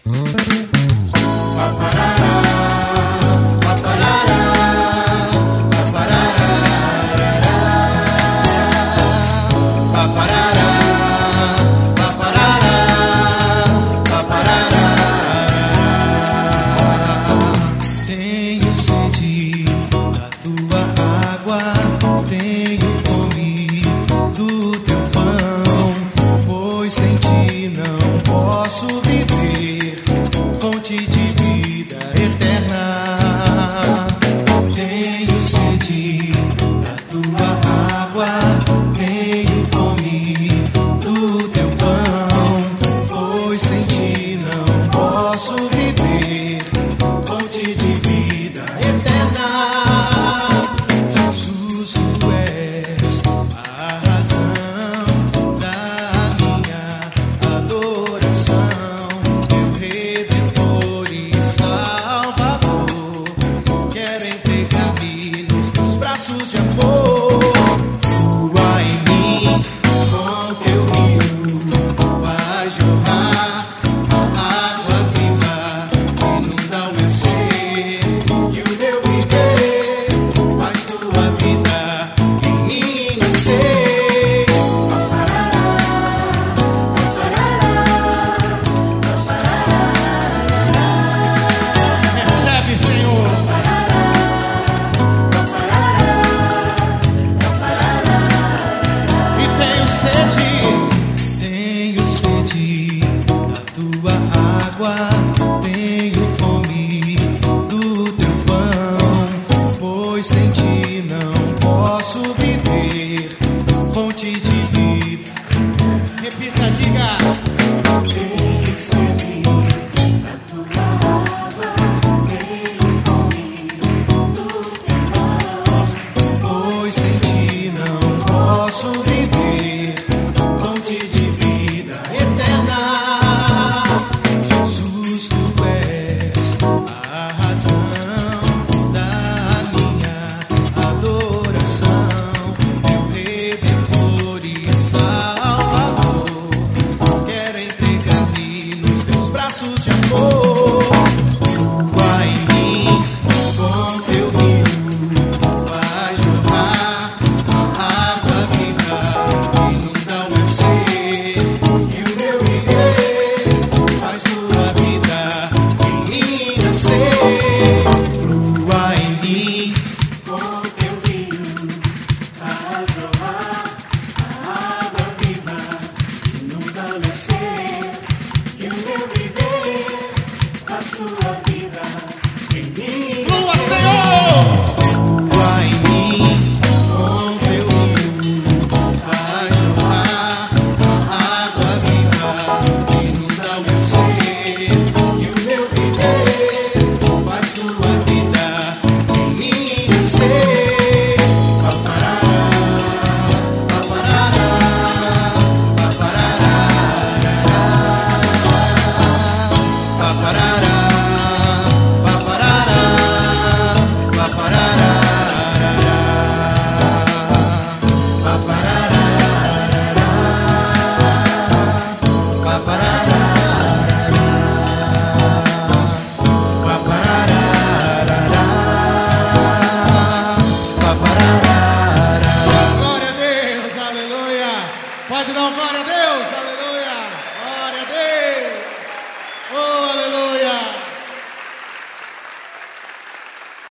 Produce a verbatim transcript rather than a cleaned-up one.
Tenho sede da tua água, tenho fome do teu pão, pois sem ti não posso viver, fonte de vida eterna. Tenho sede da tua água, tenho fome do teu pão, pois sem ti não posso viver, fonte de vida eterna. Jesus, tu és a razão da minha adoração, meu Redentor e Salvador. Quero entregar-me nos teus braços de amor. Flua em mim com teu rio, vai jorrar água viva, inunda o meu ser e o meu viver. Faz tua vida em mim nascer. Recebe, Senhor. E tenho sede, tenho sede da tua água.